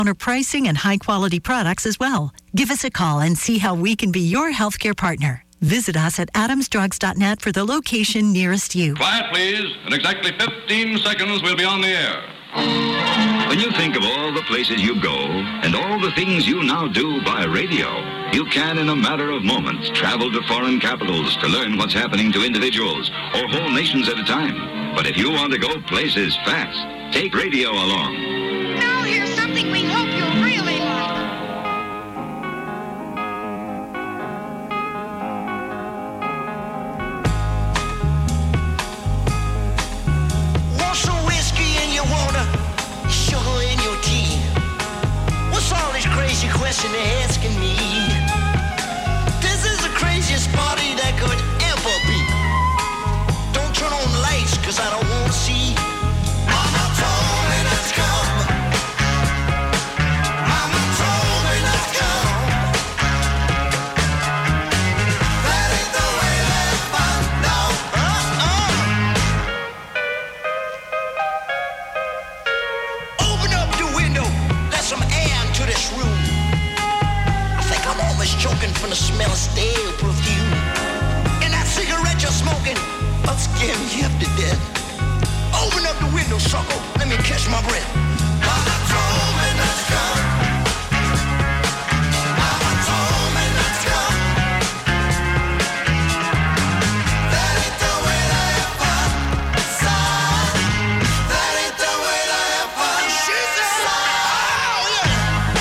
pricing and high-quality products as well. Give us a call and see how we can be your healthcare partner. Visit us at adamsdrugs.net for the location nearest you. Quiet, please. In exactly 15 seconds, we'll be on the air. When you think of all the places you go and all the things you now do by radio, you can, in a matter of moments, travel to foreign capitals to learn what's happening to individuals or whole nations at a time. But if you want to go places fast, take radio along. Now here's something we hope you'll really like. Want some whiskey in your water, sugar in your tea? What's all this crazy question they're asking me? This is the craziest party that could ever be. Don't turn on the lights, cause I don't want to see. Mama told me not to come. Mama told me not to come. That ain't the way to have fun, no. Open up the window, let some air into this room. I think I'm almost choking from the smell of stale perfume. And that cigarette you're smoking, I'll scare me half to death. Open up the window, sucker. Let me catch my breath. Mama told me not to come. Mama told me not to come. That ain't the way to have fun, son. That ain't the way to have fun. She said, oh, yeah.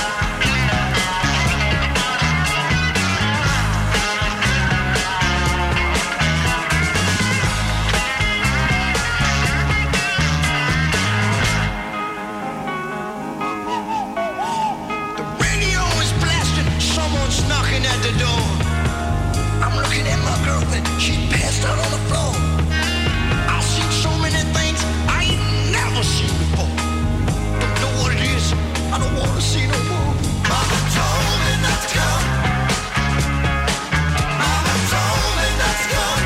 The radio is blasting. Someone's knocking at the door. I'm looking at my girlfriend. She passed out on the floor. I've seen so many things I ain't never seen before. Don't know what it is. I don't want to see no more. Mama told me not to come. Mama told me not to come.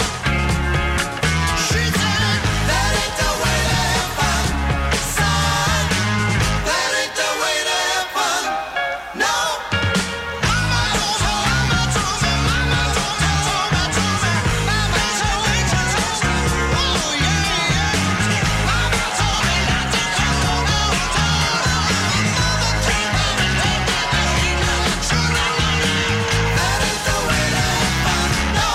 She said that ain't the way to have fun, son. That ain't the way to have fun. No. Mama told me, mama told me, mama told me, mama told me, mama told me, oh yeah, yeah. Mama told me not to come. Mama told me, that ain't the way to have fun. No.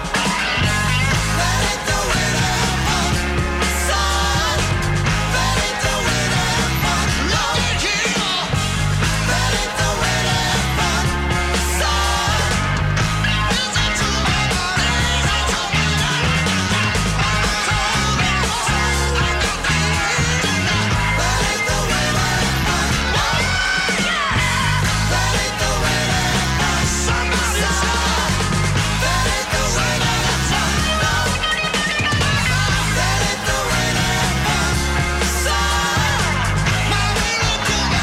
That ain't the way to have fun, son. That ain't the way to have fun. No, yeah. That ain't the way to have fun, son. Listen to my body, listen to my life. Mama told me, I got that ain't the way to have fun. No, yeah. That ain't the way to have fun. Somebody said that ain't the way to have fun. No, that ain't the way to have fun, son. My little girl, my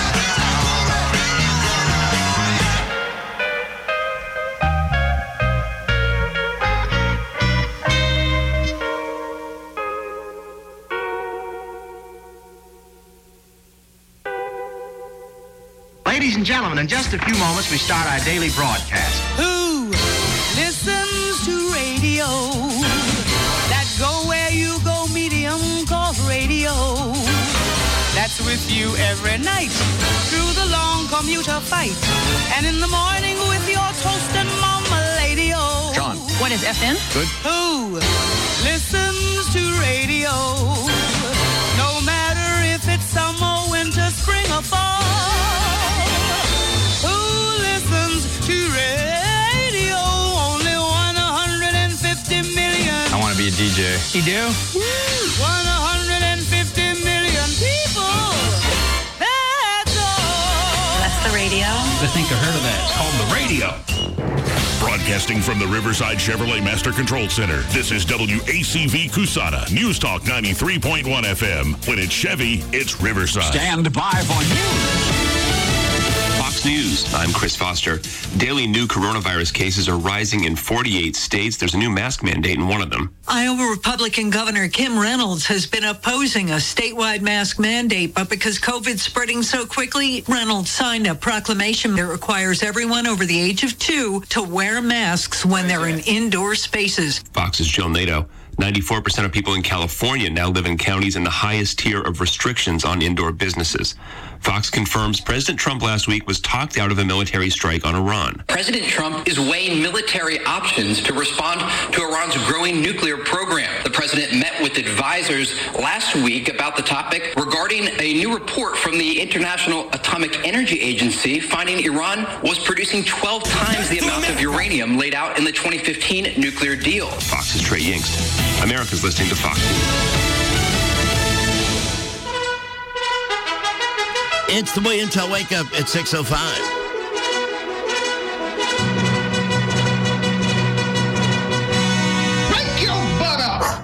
Ladies and gentlemen, in just a few moments, we start our daily broadcast. Who listens to radio? That go where you go medium called radio. That's with you every night through the long commuter fight. And in the morning with your toast and mama lady-o. John. What is FM? Good. Who listens to radio? No matter if it's summer, winter, spring, or fall. Who listens to radio? Only 150 million. I want to be a DJ. You do? 150 million people. That's all. That's the radio. I think I heard of that. It's called the radio. Broadcasting from the Riverside Chevrolet Master Control Center, this is WACV Cusana, News Talk 93.1 FM. When it's Chevy, it's Riverside. Stand by for news. Fox News. News. I'm Chris Foster. Daily new coronavirus cases are rising in 48 states. There's a new mask mandate in one of them. Iowa Republican Governor Kim Reynolds has been opposing a statewide mask mandate, but because COVID's spreading so quickly, Reynolds signed a proclamation that requires everyone over the age of 2 to wear masks when they're in indoor spaces. Fox's Jill Nato. 94% of people in California now live in counties in the highest tier of restrictions on indoor businesses. Fox confirms President Trump last week was talked out of a military strike on Iran. President Trump is weighing military options to respond to Iran's growing nuclear program. The president met with advisors last week about the topic regarding a new report from the International Atomic Energy Agency finding Iran was producing 12 times the amount of uranium laid out in the 2015 nuclear deal. Fox's Trey Yingst. America's listening to Fox News. It's the Boy Intel Wake Up at 6:05. Break your butt up.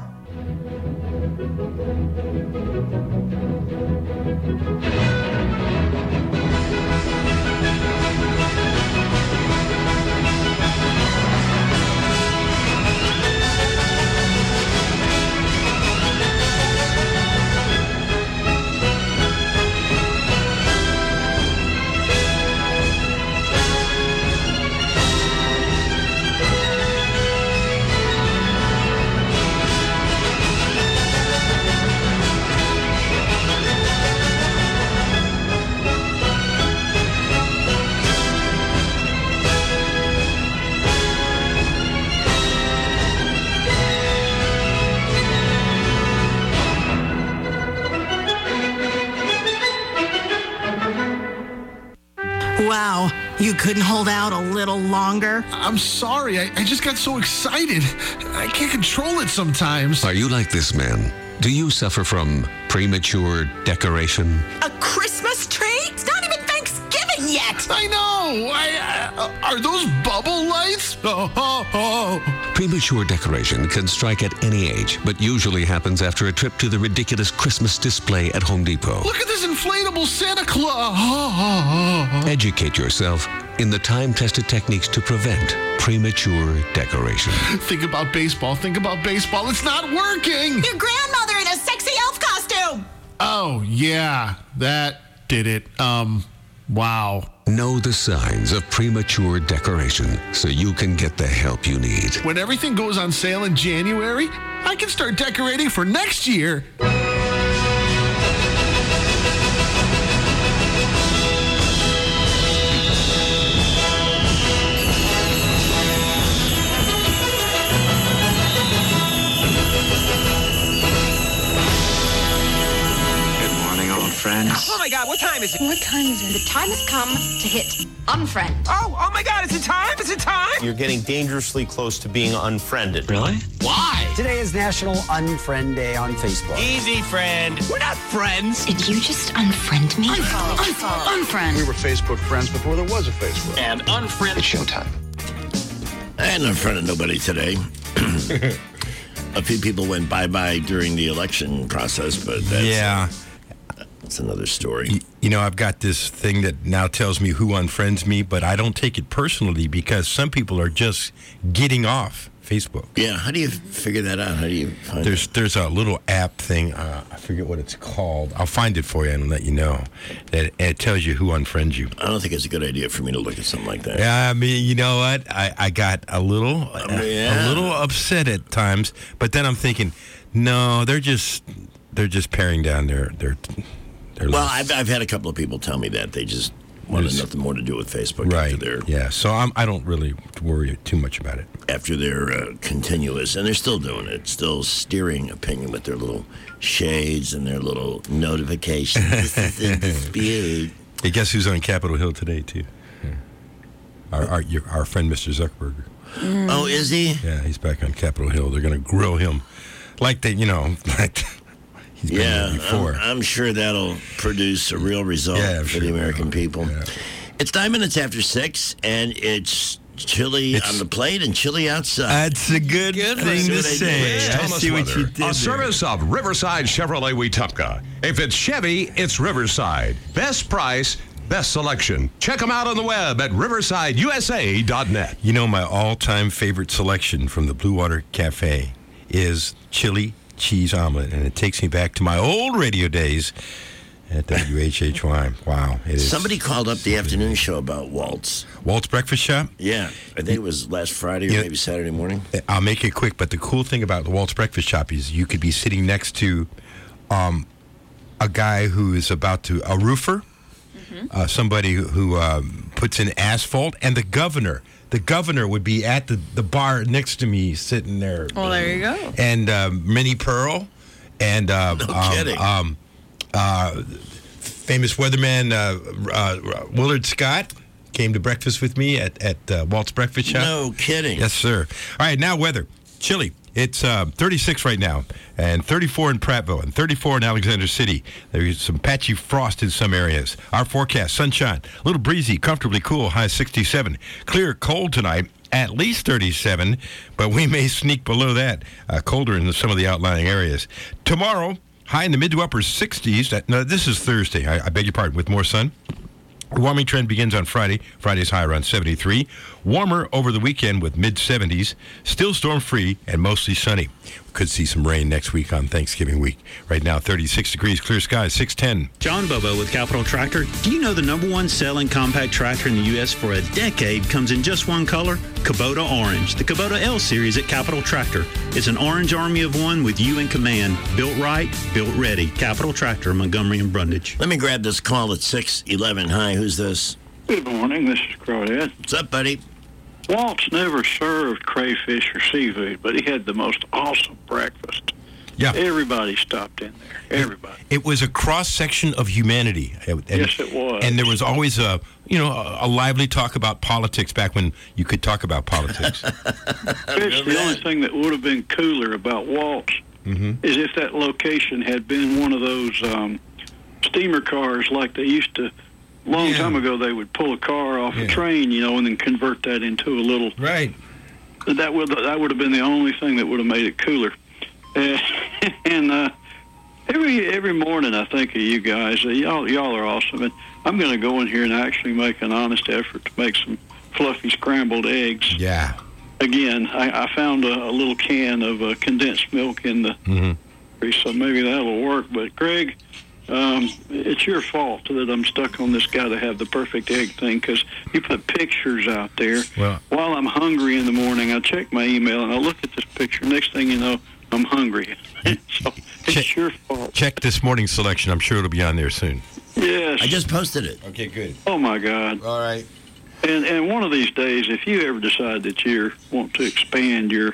Wow, you couldn't hold out a little longer? I'm sorry, I just got so excited. I can't control it sometimes. Are you like this man? Do you suffer from premature decoration? A Christmas tree? It's not even Thanksgiving yet! I know! Are those bubble lights? Oh. Premature decoration can strike at any age, but usually happens after a trip to the ridiculous Christmas display at Home Depot. Look at this inflatable Santa Claus! Educate yourself in the time-tested techniques to prevent premature decoration. Think about baseball. It's not working! Your grandmother in a sexy elf costume! Oh, yeah. That did it. Wow. Know the signs of premature decoration so you can get the help you need. When everything goes on sale in January, I can start decorating for next year. Friends. Oh my God, what time is it? What time is it? The time has come to hit unfriend. Oh my God, is it time? Is it time? You're getting dangerously close to being unfriended. Really? Why? Today is National Unfriend Day on Facebook. Easy, friend. We're not friends. Did you just unfriend me? Unfriend. We were Facebook friends before there was a Facebook. And unfriend. It's showtime. I hadn't unfriended nobody today. A few people went bye-bye during the election process, but that's... That's another story. You know, I've got this thing that now tells me who unfriends me, but I don't take it personally because some people are just getting off Facebook. Yeah, how do you figure that out? How do you find There's a little app thing. I forget what it's called. I'll find it for you and let you know. That it tells you who unfriends you. I don't think it's a good idea for me to look at something like that. Yeah, I mean, you know what? I got a little upset at times, but then I'm thinking, no, they're just paring down their well, I've had a couple of people tell me that they just wanted nothing more to do with Facebook. Right. After their, yeah. So I don't really worry too much about it. After their continuous, and they're still doing it, still steering opinion with their little shades and their little notifications. This is in dispute. Hey, guess who's on Capitol Hill today too? Yeah. Our friend Mr. Zuckerberg. Oh, is he? Yeah, he's back on Capitol Hill. They're going to grill him, like they, like. He's been there before. I'm sure that'll produce a real result for the American people. Yeah. It's 9 minutes after 6, and it's chilly on the plate and chilly outside. That's a good thing to say. I see what you did. A service of Riverside Chevrolet Wetumpka. If it's Chevy, it's Riverside. Best price, best selection. Check them out on the web at riversideusa.net. You know, my all-time favorite selection from the Blue Water Cafe is chili cheese omelet, and it takes me back to my old radio days at WHHY. Wow. It is. Somebody called up the afternoon show about Walt's. Walt's Breakfast Shop? Yeah. I think it was last Friday or maybe Saturday morning. I'll make it quick, but the cool thing about the Walt's Breakfast Shop is you could be sitting next to a guy who is a roofer, somebody who puts in asphalt, and the governor. The governor would be at the bar next to me sitting there. Well, there you go. And Minnie Pearl and kidding. Famous weatherman Willard Scott came to breakfast with me at Walt's Breakfast Shop. No kidding. Yes, sir. All right, now weather. Chilly. It's 36 right now, and 34 in Prattville, and 34 in Alexander City. There's some patchy frost in some areas. Our forecast, sunshine, a little breezy, comfortably cool, high 67. Clear, cold tonight, at least 37, but we may sneak below that, colder in some of the outlying areas. Tomorrow, high in the mid to upper 60s. No, this is Thursday. I beg your pardon, with more sun. Warming trend begins on Friday. Friday's high around 73. Warmer over the weekend with mid-70s. Still storm-free and mostly sunny. We could see some rain next week on Thanksgiving week. Right now, 36 degrees, clear skies, 610. John Bobo with Capital Tractor. Do you know the #1 selling compact tractor in the U.S. for a decade comes in just one color? Kubota Orange. The Kubota L Series at Capital Tractor. It's an orange army of one with you in command. Built right, built ready. Capital Tractor, Montgomery and Brundage. Let me grab this call at 611. Hi, who's this? Good morning. This is Crawdad. What's up, buddy? Walt's never served crayfish or seafood, but he had the most awesome breakfast. Yeah. Everybody stopped in there. Everybody. It was a cross-section of humanity. Yes, it was. And there was always a lively talk about politics back when you could talk about politics. Fish, the only thing that would have been cooler about Walt's is if that location had been one of those steamer cars like they used to. Long time ago, they would pull a car off a train, and then convert that into a little. Right. That would have been the only thing that would have made it cooler. And every morning, I think of you guys. Y'all are awesome, and I'm going to go in here and actually make an honest effort to make some fluffy scrambled eggs. Yeah. Again, I found a little can of condensed milk in the so maybe that'll work. But Greg. It's your fault that I'm stuck on this guy to have the perfect egg thing, because you put pictures out there. Well, while I'm hungry in the morning, I check my email and I look at this picture. Next thing you know, I'm hungry. So it's your fault. Check this morning's selection. I'm sure it'll be on there soon. Yes. I just posted it. Okay, good. Oh, my God. All right. And one of these days, if you ever decide that you want to expand your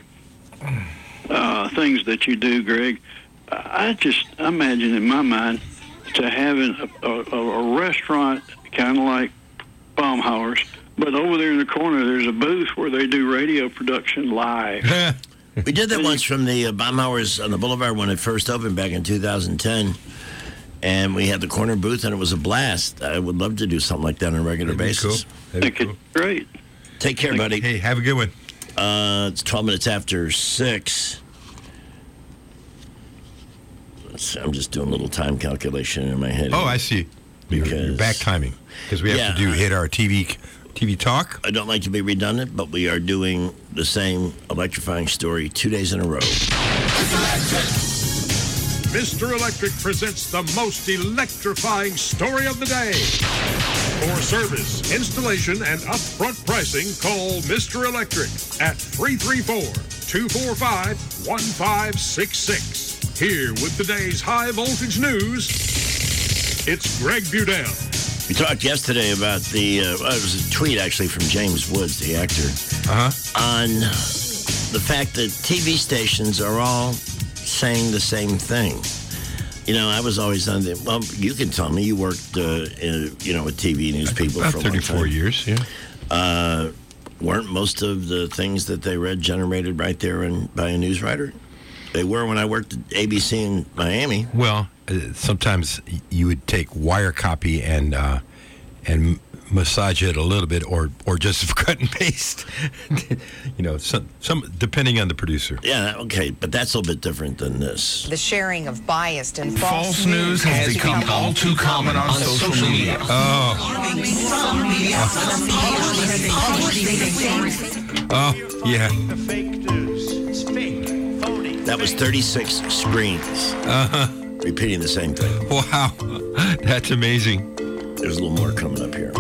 things that you do, Greg, I just imagine in my mind to having a restaurant kind of like Baumhauer's, but over there in the corner there's a booth where they do radio production live. We did that once from the Baumhauer's on the Boulevard when it first opened back in 2010, and we had the corner booth, and it was a blast. I would love to do something like that on a regular basis. Cool. It's great. Take care, buddy. Hey, have a good one. It's 12 minutes after 6. I'm just doing a little time calculation in my head. Oh, I see. You're back timing because we have to hit our TV talk. I don't like to be redundant, but we are doing the same electrifying story 2 days in a row. Mr. Electric presents the most electrifying story of the day. For service, installation, and upfront pricing, call Mr. Electric at 334-245-1566. Here with today's high voltage news, it's Greg Budell. We talked yesterday about it was a tweet actually from James Woods, the actor, on the fact that TV stations are all saying the same thing. I was always on you can tell me, you worked, with TV news people about for a long time. 34 years, yeah. Weren't most of the things that they read generated right there by a news writer? They were when I worked at ABC in Miami. Well, sometimes you would take wire copy and massage it a little bit, or just cut and paste. Some depending on the producer. Yeah, okay, but that's a little bit different than this. The sharing of biased and false news has become all too common on social media. Oh, Oh, yeah. That was 36 screens. Repeating the same thing. Wow. That's amazing. There's a little more coming up here.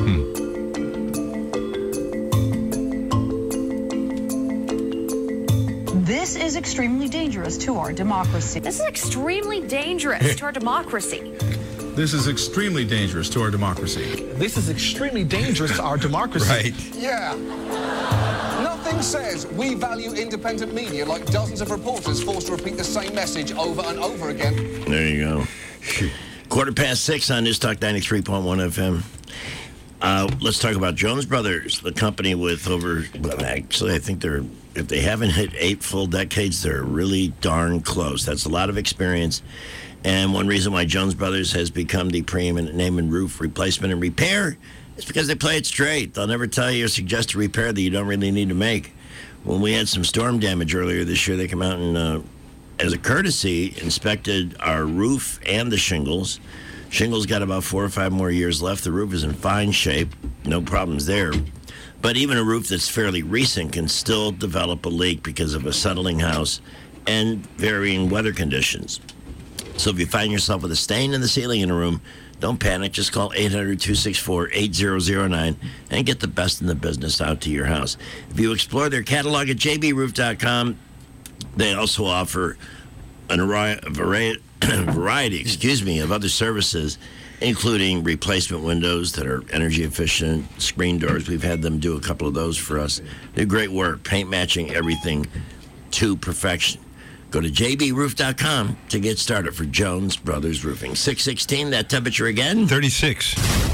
This is extremely dangerous to our democracy. This is extremely dangerous to our democracy. This is extremely dangerous to our democracy. This is extremely dangerous to our democracy. Right. Yeah. Nothing says we value independent media like dozens of reporters forced to repeat the same message over and over again. There you go. 6:15 on News Talk 93.1 FM. Let's talk about Jones Brothers, the company with actually, I think if they haven't hit 8 full decades, they're really darn close. That's a lot of experience. And one reason why Jones Brothers has become the preeminent name in roof replacement and repair is because they play it straight. They'll never tell you or suggest a repair that you don't really need to make. When we had some storm damage earlier this year, they came out and, as a courtesy, inspected our roof and the shingles. Shingles got about 4 or 5 more years left. The roof is in fine shape. No problems there. But even a roof that's fairly recent can still develop a leak because of a settling house and varying weather conditions. So if you find yourself with a stain in the ceiling in a room, don't panic. Just call 800-264-8009 and get the best in the business out to your house. If you explore their catalog at jbroof.com, they also offer a variety of other services, including replacement windows that are energy efficient, screen doors. We've had them do a couple of those for us. They do great work, paint matching everything to perfection. Go to jbroof.com to get started for Jones Brothers Roofing. 616, that temperature again? 36.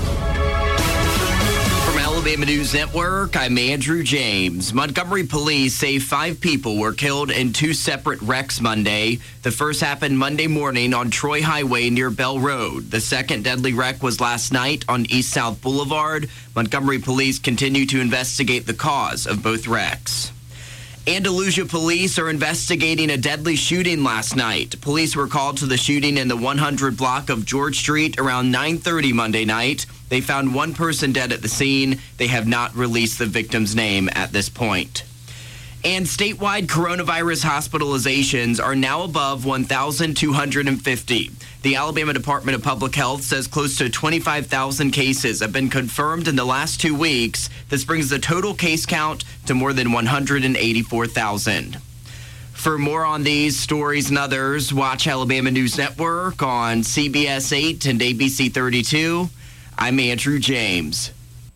From Alabama News Network, I'm Andrew James. Montgomery police say 5 people were killed in 2 separate wrecks Monday. The first happened Monday morning on Troy Highway near Bell Road. The second deadly wreck was last night on East-South Boulevard. Montgomery police continue to investigate the cause of both wrecks. Andalusia police are investigating a deadly shooting last night. Police were called to the shooting in the 100 block of George Street around 9:30 Monday night. They found 1 person dead at the scene. They have not released the victim's name at this point. And statewide coronavirus hospitalizations are now above 1,250. The Alabama Department of Public Health says close to 25,000 cases have been confirmed in the last 2 weeks. This brings the total case count to more than 184,000. For more on these stories and others, watch Alabama News Network on CBS 8 and ABC 32. I'm Andrew James.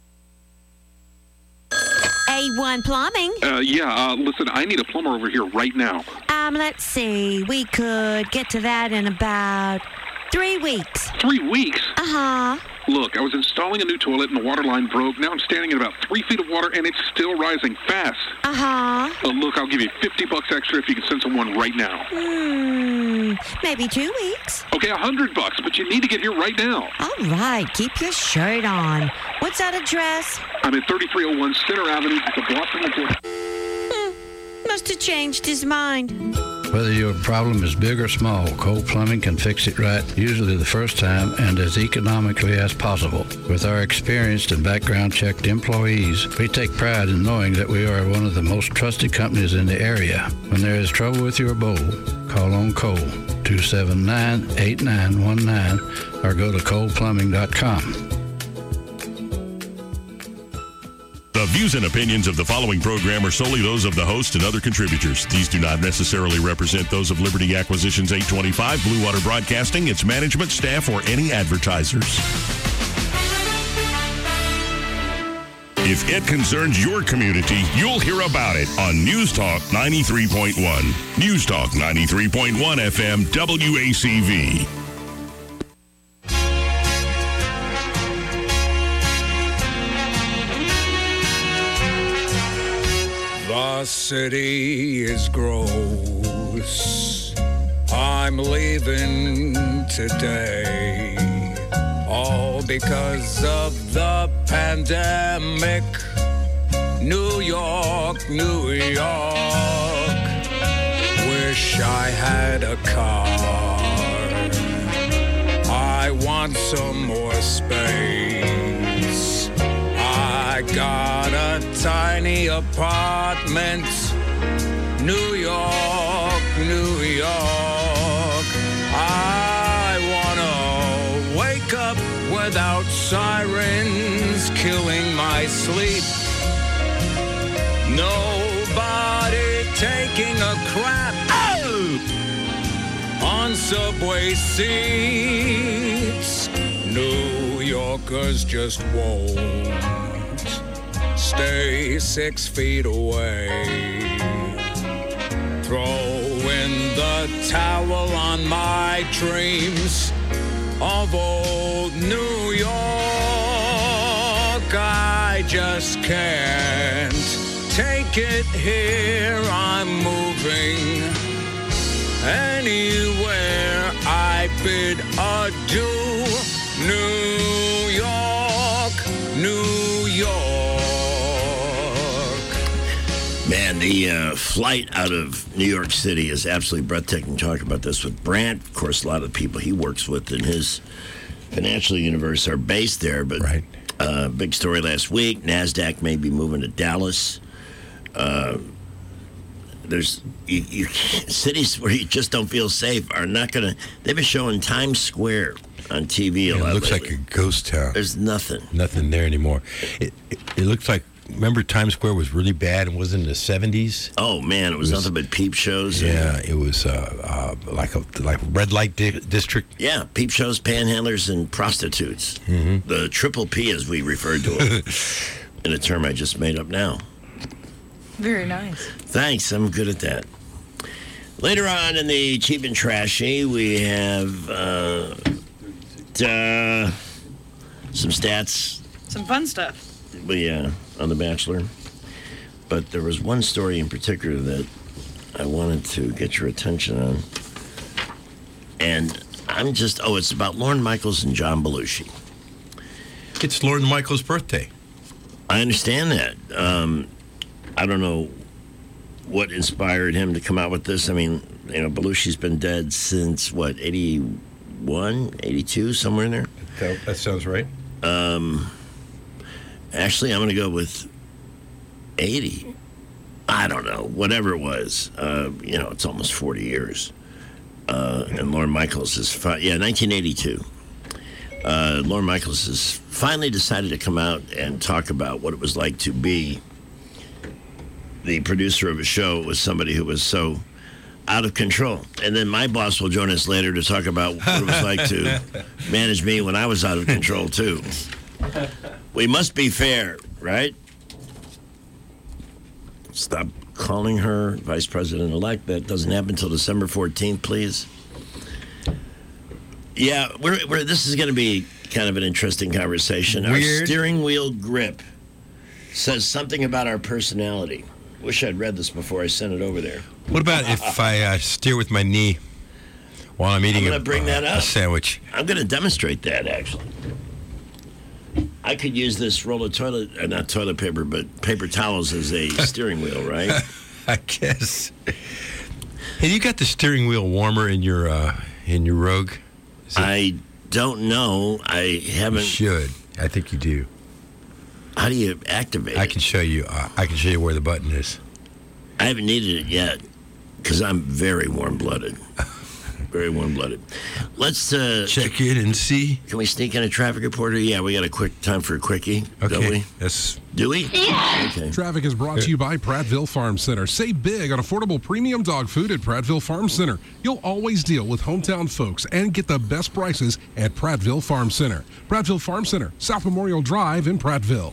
A1 Plumbing. Listen, I need a plumber over here right now. Let's see. We could get to that in about 3 weeks. 3 weeks? Uh-huh. Look, I was installing a new toilet and the water line broke. Now I'm standing in about 3 feet of water and it's still rising fast. Uh-huh. Look, I'll give you $50 extra if you can send someone right now. Maybe 2 weeks. Okay, $100, but you need to get here right now. All right, keep your shirt on. What's that address? I'm at 3301 Center Avenue. It's a block from the corner. Must have changed his mind. Whether your problem is big or small, Cole Plumbing can fix it right, usually the first time and as economically as possible. With our experienced and background-checked employees, we take pride in knowing that we are one of the most trusted companies in the area. When there is trouble with your bowl, call on Cole, 279-8919, or go to coleplumbing.com. The views and opinions of the following program are solely those of the host and other contributors. These do not necessarily represent those of Liberty Acquisitions 825, Blue Water Broadcasting, its management, staff, or any advertisers. If it concerns your community, you'll hear about it on News Talk 93.1. News Talk 93.1 FM WACV. The city is gross. I'm leaving today. All because of the pandemic. New York, New York. Wish I had a car. I want some more space. I got a tiny apartment. New York, New York. I wanna wake up without sirens killing my sleep. Nobody taking a crap on subway seats. New Yorkers just won't stay 6 feet away. Throw in the towel on my dreams of old New York. I just can't take it here. I'm moving anywhere I bid adieu. New York, New York. Man, the flight out of New York City is absolutely breathtaking. Talk about this with Brandt. Of course, a lot of the people he works with in his financial universe are based there. But big story last week, NASDAQ may be moving to Dallas. There's cities where you just don't feel safe are not going to. They've been showing Times Square on TV a lot. It looks lately. like a ghost town. There's nothing there anymore. It looks like. Remember, Times Square was really bad and was in the 70s. Oh man, it was nothing but peep shows. Yeah, it was like red light district. Yeah, peep shows, panhandlers, and prostitutes. Mm-hmm. The triple P, as we referred to it, in a term I just made up now. Very nice. Thanks, I'm good at that. Later on in the Cheap and Trashy, we have some stats. Some fun stuff. On The Bachelor. But there was one story in particular that I wanted to get your attention on. And it's about Lorne Michaels and John Belushi. It's Lorne Michaels' birthday. I understand that. I don't know what inspired him to come out with this. I mean, Belushi's been dead since, 81, 82, somewhere in there? That sounds right. Actually, I'm going to go with 80. I don't know. Whatever it was. It's almost 40 years. And Lorne Michaels is... 1982. Lorne Michaels has finally decided to come out and talk about what it was like to be the producer of a show with somebody who was so out of control. And then my boss will join us later to talk about what it was like to manage me when I was out of control, too. We must be fair, right? Stop calling her vice president-elect. That doesn't happen until December 14th, please. Yeah, this is going to be kind of an interesting conversation. Weird. Our steering wheel grip says something about our personality. Wish I'd read this before I sent it over there. What about if I steer with my knee while I'm eating a sandwich? I'm going to demonstrate that, actually. I could use this roll of not toilet paper, but paper towels as a steering wheel, right? I guess. Hey, you got the steering wheel warmer in your Rogue? I don't know. I haven't. You should. I think you do. How do you activate it? I can show you. I can show you where the button is. I haven't needed it yet because I'm very warm-blooded. Very warm-blooded. Let's check it and see. Can we sneak in a traffic reporter? Yeah, we got a time for a quickie, don't we? Yes. Do we? Yeah. Okay. Traffic is brought to you by Prattville Farm Center. Save big on affordable premium dog food at Prattville Farm Center. You'll always deal with hometown folks and get the best prices at Prattville Farm Center. Prattville Farm Center, South Memorial Drive in Prattville.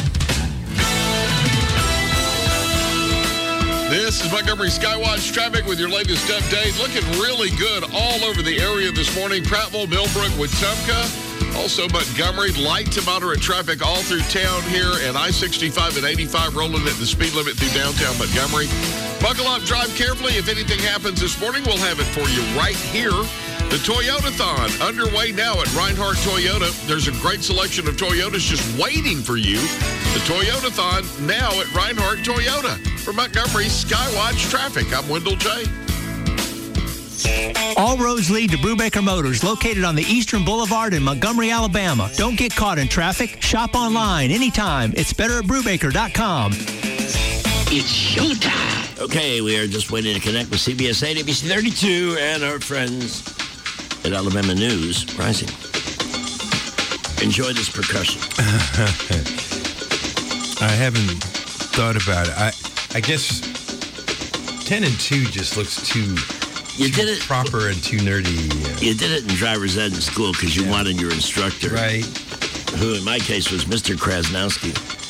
This is Montgomery Skywatch traffic with your latest update. Looking really good all over the area this morning. Prattville, Millbrook, Wetumpka. Also Montgomery. Light to moderate traffic all through town here. And I-65 and 85 rolling at the speed limit through downtown Montgomery. Buckle up, drive carefully. If anything happens this morning, we'll have it for you right here. The Toyota-thon underway now at Reinhardt Toyota. There's a great selection of Toyotas just waiting for you. The Toyota-thon now at Reinhardt Toyota. For Montgomery Skywatch Traffic, I'm Wendell J. All roads lead to Brubaker Motors, located on the Eastern Boulevard in Montgomery, Alabama. Don't get caught in traffic. Shop online anytime. It's better at Brubaker.com. It's showtime. Okay, we are just waiting to connect with CBS 8, ABC 32, and our friends at Alabama News Rising. Enjoy this percussion. I haven't thought about it. I guess 10 and 2 just looks too proper and too nerdy. You did it in driver's ed in school because you wanted your instructor. Right. Who, in my case, was Mr. Krasnowski.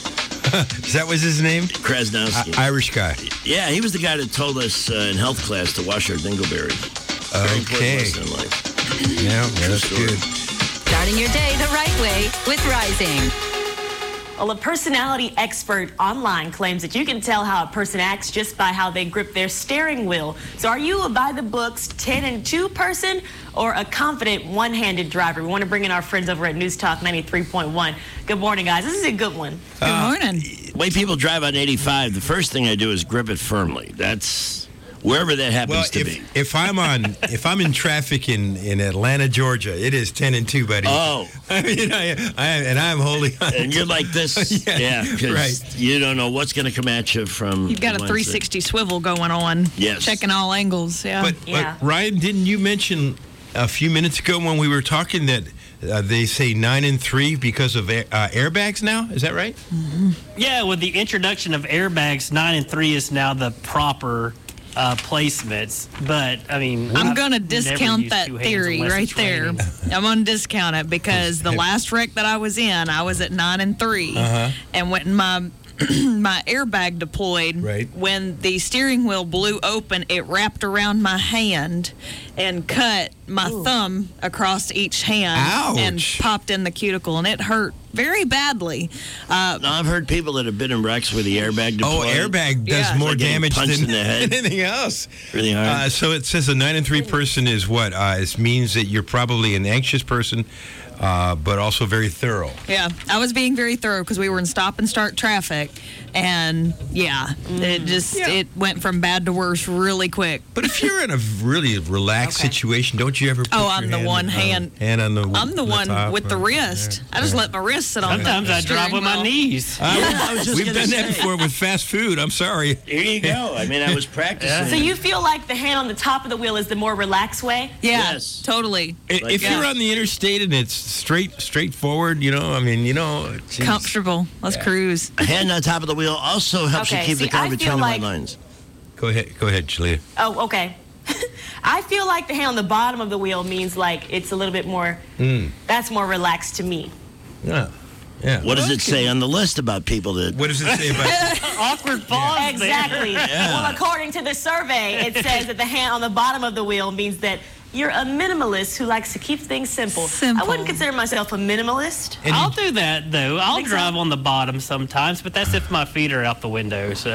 That was his name? Krasnowski. Irish guy. Yeah, he was the guy that told us in health class to wash our dingleberries. Very important lesson in life. Yeah, that's good. Starting your day the right way with Rising. Well, a personality expert online claims that you can tell how a person acts just by how they grip their steering wheel. So are you a by-the-books 10 and 2 person or a confident one-handed driver? We want to bring in our friends over at News Talk 93.1. Good morning, guys. This is a good one. Good morning. The way people drive on 85, the first thing I do is grip it firmly. That's wherever that happens to be. If I'm in traffic in Atlanta, Georgia, it is 10 and 2, buddy. Oh, I mean, I'm holding on. And you're like this, yeah, right. You don't know what's going to come at you from. You've got a 360 swivel going on. Yes, checking all angles. Yeah. But Ryan, didn't you mention a few minutes ago when we were talking that they say 9 and 3 because of airbags now? Is that right? Mm-hmm. Yeah, with the introduction of airbags, 9 and 3 is now the proper placements. But I mean, I'm going to discount that theory right there. I'm going to discount it because the last wreck that I was in, I was at 9 and 3, and when my airbag deployed, when the steering wheel blew open, it wrapped around my hand and cut my thumb across each hand and popped in the cuticle, and it hurt very badly. Now, I've heard people that have been in wrecks where the airbag deployed. Oh, airbag does more damage than in the head. anything else. Really hard. So it says a 9 and 3 person is what? It means that you're probably an anxious person, but also very thorough. Yeah, I was being very thorough because we were in stop and start traffic, and it went from bad to worse really quick. But if you're in a really relaxed situation, don't you ever put I'm the one hand on the I'm the one top with the wrist. I just let my wrist sit on. Sometimes I drive with my knees. We've done that before with fast food. I'm sorry. Here you go. I mean, I was practicing. So you feel like the hand on the top of the wheel is the more relaxed way? Yeah, yes, totally. If you're on the interstate and it's straightforward, geez. Comfortable. Let's cruise. A hand on top of the wheel also helps you keep the car between the white lines. Go ahead, Julia. Oh, okay. I feel like the hand on the bottom of the wheel means like it's a little bit more. That's more relaxed to me. Yeah. Yeah. What does it say on the list about people that? What does it say about? Awkward pause. Exactly. Well, according to the survey, it says that the hand on the bottom of the wheel means that you're a minimalist who likes to keep things simple. I wouldn't consider myself a minimalist. I'll do that, though. I'll drive on the bottom sometimes, but that's if my feet are out the window. So.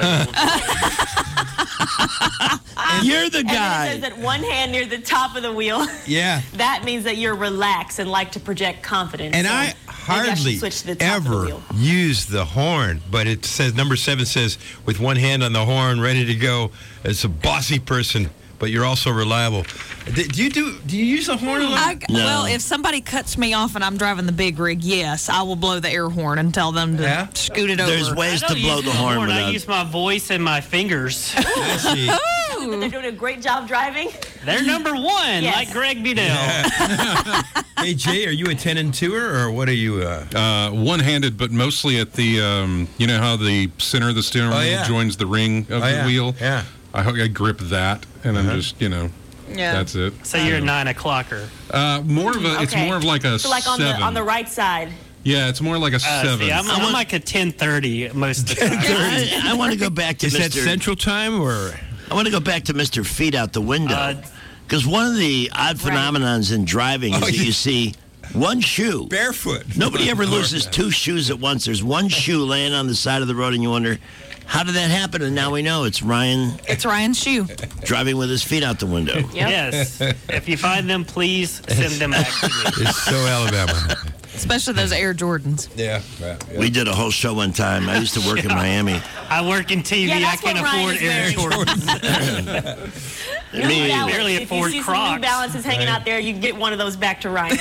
You're the guy. And it says that one hand near the top of the wheel. Yeah. That means that you're relaxed and like to project confidence. And so I hardly ever use the horn, but it says, number 7 says, with one hand on the horn, ready to go. It's a bossy person, but you're also reliable. Do you use the horn a lot? No. Well, if somebody cuts me off and I'm driving the big rig, yes, I will blow the air horn and tell them to scoot it over. There's ways to blow the horn. I use my voice and my fingers. I see. But they're doing a great job driving. They're number one, like Greg Bedell. Yeah. Hey, Jay, are you a 10 and 2er, or what are you? One-handed, but mostly at the, you know how the center of the steering wheel joins the ring of the wheel? Yeah. I grip that, and then just, that's it. So you're a 9 o'clocker. It's more of like a so like 7. on the right side. Yeah, it's more like a 7. See, I'm like a 10:30 most of the time. I want to go back to Is that Central Time, or? I want to go back to Mr. Feet Out the Window. Because one of the odd phenomenons in driving is that you see one shoe. Barefoot. Nobody ever loses 2 shoes at once. There's one shoe laying on the side of the road, and you wonder, how did that happen? And now we know it's Ryan. It's Ryan's shoe. Driving with his feet out the window. Yes. If you find them, please send them back to me. It's so Alabama. Especially those Air Jordans. Yeah. We did a whole show one time. I used to work in Miami. I work in TV. I can't afford Air Jordans. Barely if afford you see Crocs. some New Balances hanging out there, you can get one of those back to Ryan.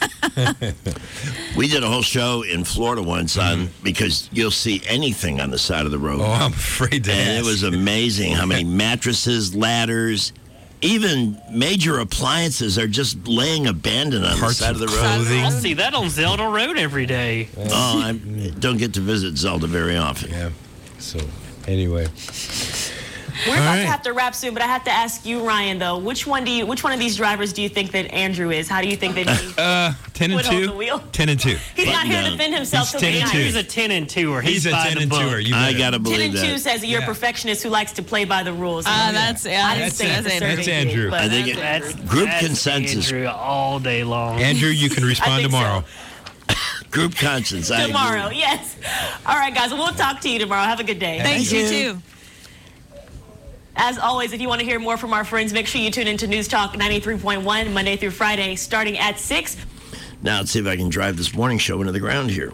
We did a whole show in Florida once on because you'll see anything on the side of the road. Oh, I'm afraid to And ask. it was amazing how many mattresses, ladders, even major appliances are just laying abandoned on the side of the road. I see that on Zelda Road every day. Oh, I don't get to visit Zelda very often. Yeah. So, anyway. We're about to have to wrap soon, but I have to ask you, Ryan, though, which one of these drivers do you think that Andrew is? How do you think that he 10 and would hold 2. the wheel? 10 and 2. He's not here to defend himself. He's 10 and 2. He's a 10 and 2er. He's a 10 and 2er. I gotta 10 believe and 2 that. says that you're a perfectionist who likes to play by the rules. That's That's Andrew. I think group consensus. Andrew all day long. Andrew, you can respond tomorrow. Group conscience. I Tomorrow, agree. yes. All right, guys. We'll talk to you tomorrow. Have a good day. Thank you too. As always, if you want to hear more from our friends, make sure you tune into News Talk 93.1 Monday through Friday, starting at 6. Now let's see if I can drive this morning show into the ground here.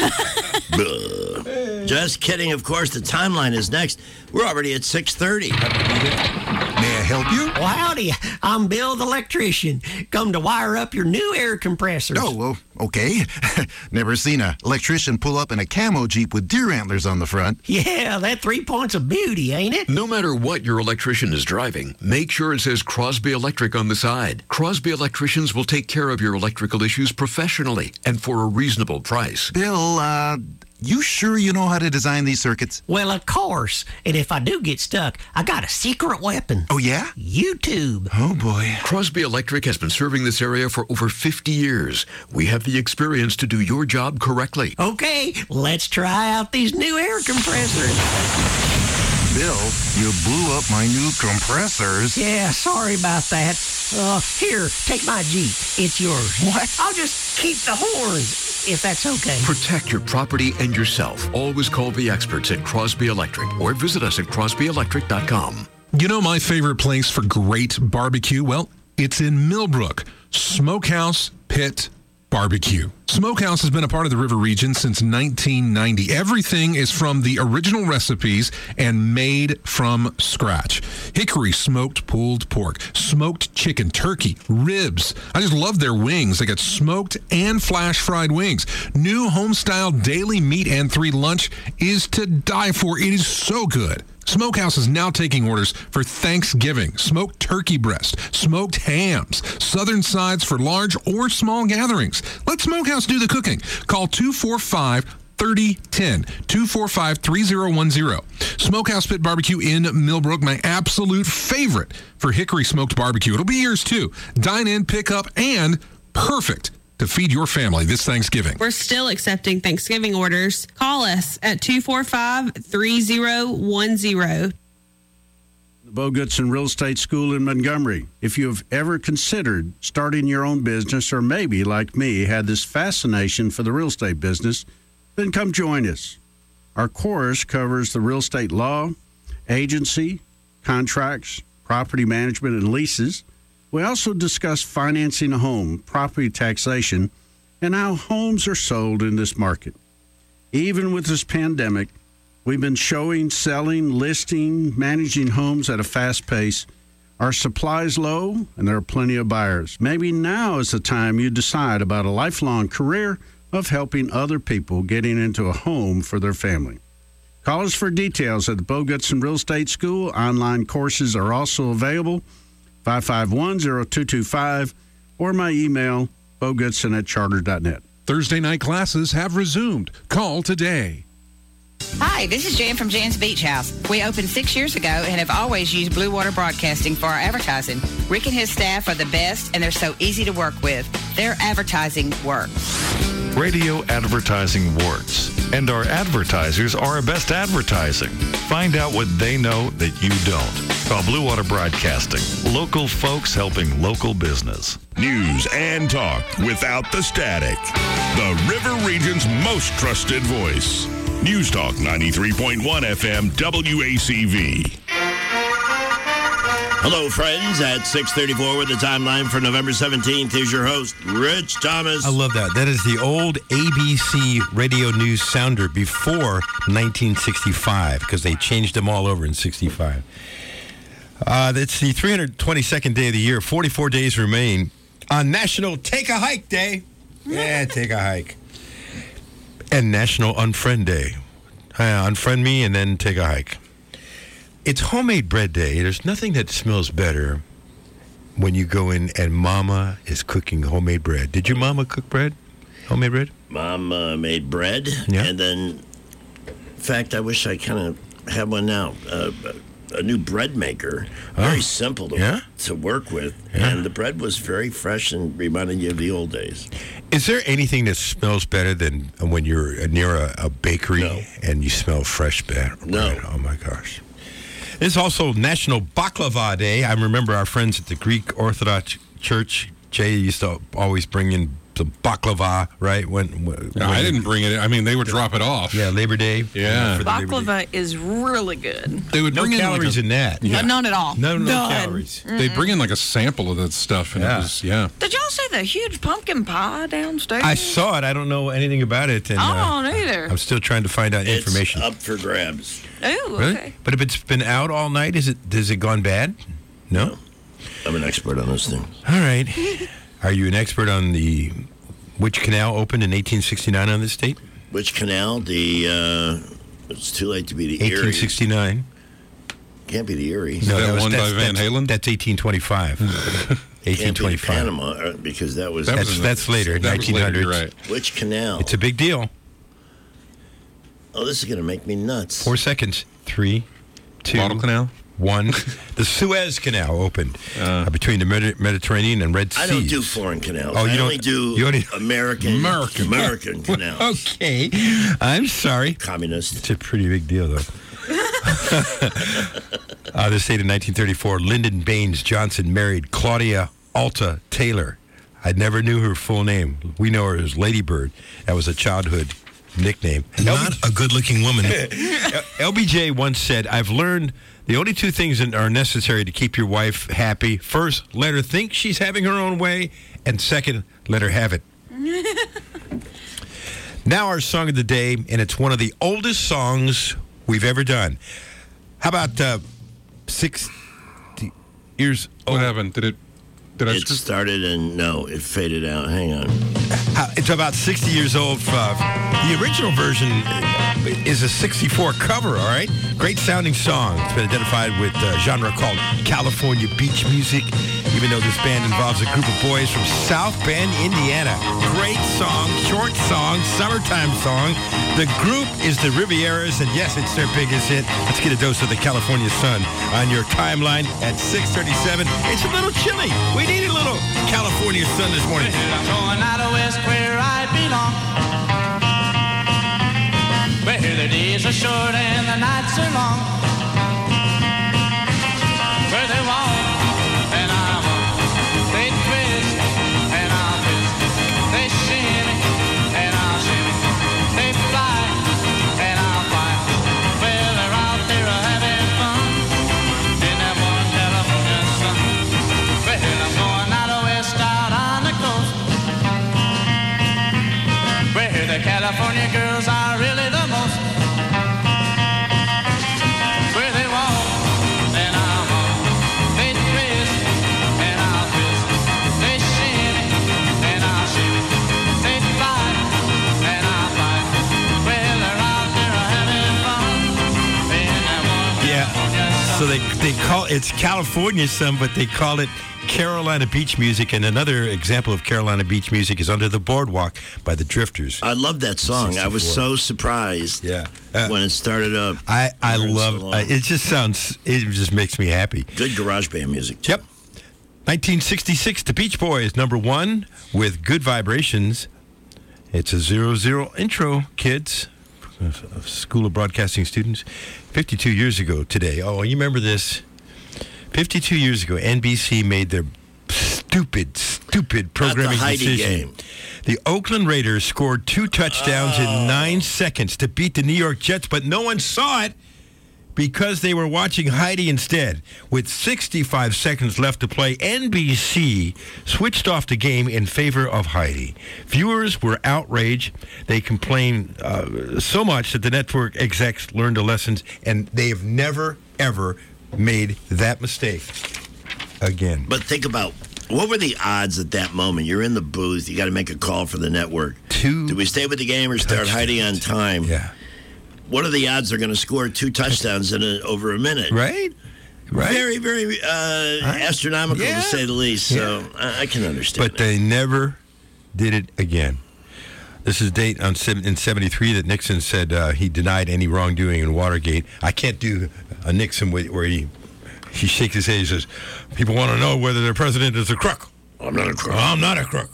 Just kidding. Of course, the timeline is next. We're already at 6:30. May I help you? Well, howdy. I'm Bill the electrician. Come to wire up your new air compressors. Oh, well, okay. Never seen an electrician pull up in a camo Jeep with deer antlers on the front. Yeah, that 3 points of beauty, ain't it? No matter what your electrician is driving, make sure it says Crosby Electric on the side. Crosby Electricians will take care of your electrical issues professionally and for a reasonable price. Bill, you sure you know how to design these circuits? Well, of course. And if I do get stuck, I got a secret weapon. Oh, yeah? YouTube. Oh, boy. Crosby Electric has been serving this area for over 50 years. We have the experience to do your job correctly. Okay, let's try out these new air compressors. Bill, you blew up my new compressors. Yeah, sorry about that. Here, take my Jeep. It's yours. What? I'll just keep the horns, if that's okay. Protect your property and yourself. Always call the experts at Crosby Electric or visit us at crosbyelectric.com. You know my favorite place for great barbecue? Well, it's in Millbrook. Smokehouse Pit Barbecue. Smokehouse has been a part of the River region since 1990. Everything is from the original recipes and made from scratch. Hickory smoked pulled pork, smoked chicken, turkey, ribs. I just love their wings. They got smoked and flash fried wings. New home-style daily meat and 3 lunch is to die for. It is so good. Smokehouse is now taking orders for Thanksgiving, smoked turkey breast, smoked hams, southern sides for large or small gatherings. Let Smokehouse do the cooking. Call 245-3010, 245-3010. Smokehouse Pit Barbecue in Millbrook, my absolute favorite for Hickory smoked barbecue. It'll be yours too. Dine in, pick up, and perfect to feed your family this Thanksgiving. We're still accepting Thanksgiving orders. Call us at 245-3010. The Bo Goodson Real Estate School in Montgomery. If you've ever considered starting your own business or maybe, like me, had this fascination for the real estate business, then come join us. Our course covers the real estate law, agency, contracts, property management, and leases. We also discuss financing a home, property taxation, and how homes are sold in this market. Even with this pandemic, we've been showing, selling, listing, managing homes at a fast pace. Our supply is low, and there are plenty of buyers. Maybe now is the time you decide about a lifelong career of helping other people getting into a home for their family. Call us for details at the Bo Goodson Real Estate School. Online courses are also available. 551-0225, or my email, bogoodson@charter.net. Thursday night classes have resumed. Call today. Hi, this is Jan from Jan's Beach House. We opened 6 years ago and have always used Blue Water Broadcasting for our advertising. Rick and his staff are the best, and they're so easy to work with. Their advertising works. Radio advertising works, and our advertisers are our best advertising. Find out what they know that you don't. Call Blue Water Broadcasting. Local folks helping local business. News and talk without the static. The River Region's most trusted voice. News Talk 93.1 FM WACV. Hello, friends. At 6:34 with the timeline for November 17th is your host, Rich Thomas. I love that. That is the old ABC radio news sounder before 1965 because they changed them all over in 65. It's the 322nd day of the year. 44 days remain on National Take a Hike Day. Yeah, take a hike. And National Unfriend Day. Unfriend me and then take a hike. It's Homemade Bread Day. There's nothing that smells better when you go in and Mama is cooking homemade bread. Did your mama cook bread? Homemade bread? Mom made bread. Yeah. And then, in fact, I wish I kind of had one now. A new bread maker. Very simple to work with. Yeah. And the bread was very fresh and reminded you of the old days. Is there anything that smells better than when you're near a bakery and you smell fresh bread? No. Oh, my gosh. It's also National Baklava Day. I remember our friends at the Greek Orthodox Church, Jay used to always bring in some baklava, right? When I didn't bring it. I mean, they would drop it off. Yeah, Labor Day. Yeah. Baklava is really good. They would bring no calories in that. Yeah. None at all. No calories. They bring in like a sample of that stuff, and it was, Did y'all see the huge pumpkin pie downstairs? I saw it. I don't know anything about it. And, I don't either. I'm still trying to find out information. It's up for grabs. Oh, really? Okay. But if it's been out all night, has it gone bad? No? I'm an expert on those things. All right. Are you an expert on which canal opened in 1869 on this date? Which canal? It's too late to be the 1869. Erie. Can't be the Erie. No, that one by Van Halen? That's 1825. 1825. Panama, because that was... That's later, 1900. Right. Which canal? It's a big deal. Oh, this is going to make me nuts. 4 seconds. 3, 2... Guadalcanal? 1. The Suez Canal opened between the Mediterranean and Red Sea. I don't do foreign canals. Oh, I only do American canals. Okay. I'm sorry. Communist. It's a pretty big deal, though. This date in 1934, Lyndon Baines Johnson married Claudia Alta Taylor. I never knew her full name. We know her as Lady Bird. That was a childhood nickname. Not a good-looking woman. LBJ once said, I've learned the only two things that are necessary to keep your wife happy. First, let her think she's having her own way. And second, let her have it. Now our song of the day, and it's one of the oldest songs we've ever done. How about 60 years old? What happened? It started and no, it faded out. Hang on. It's about 60 years old. The original version is a 64 cover, all right? Great sounding song. It's been identified with a genre called California beach music, even though this band involves a group of boys from South Bend, Indiana. Great song, short song, summertime song. The group is the Rivieras, and yes, it's their biggest hit. Let's get a dose of the California sun on your timeline at 6:37. It's a little chilly. We need a little California sun this morning. I'm going out of west where I belong, where the days are short and the nights are long, where they walk and I walk, they twist and I'll twist, they shimmy and I'll shimmy, they fly and I'll fly. Well, they're out there having fun in that one California sun. Well, I'm going out of west, out on the coast, where the California girls are really the most, where they walk and I'll walk, they twist and I'll twist, they shimmy and I'll shimmy, they fly and I'll fly. Well, they're out there having fun in that one California sun. So they call it's California sun, but they call it Carolina beach music. And another example of Carolina beach music is Under the Boardwalk by the Drifters. I love that song. 64. I was so surprised when it started up. I love it. It just makes me happy. Good garage band music, too. Yep. 1966, the Beach Boys, number 1 with Good Vibrations. It's a 0-0 intro, kids. School of Broadcasting students. 52 years ago today. Oh, you remember this? 52 years ago, NBC made their stupid programming decision. Game. The Oakland Raiders scored 2 touchdowns in 9 seconds to beat the New York Jets, but no one saw it because they were watching Heidi instead. With 65 seconds left to play, NBC switched off the game in favor of Heidi. Viewers were outraged. They complained so much that the network execs learned the lessons, and they have never, ever made that mistake again. But think about, what were the odds at that moment? You're in the booth. You got to make a call for the network. Do we stay with the game or start Heidi on time? Yeah. What are the odds they're going to score 2 touchdowns in over a minute? Right. Very, very astronomical, to say the least. So I can understand. But they never did it again. This is a date in 73 that Nixon said he denied any wrongdoing in Watergate. I can't do a Nixon where he shakes his head and says, people want to know whether their president is a crook. I'm not a crook. I'm not a crook.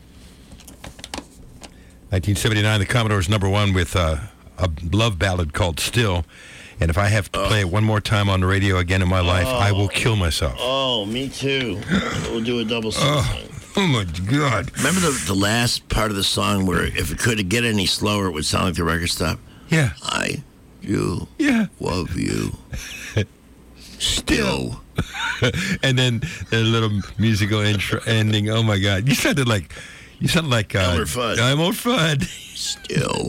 1979, the Commodores #1 with a love ballad called Still. And if I have to play it one more time on the radio again in my life, I will kill myself. Oh, me too. We'll do a double Oh my God. Remember the last part of the song where if it could get any slower, it would sound like the record stop? Yeah. I do love you. Still. And then the little musical ending. Oh my God. You sounded like Elmer Fudd. Elmer Fudd. Still.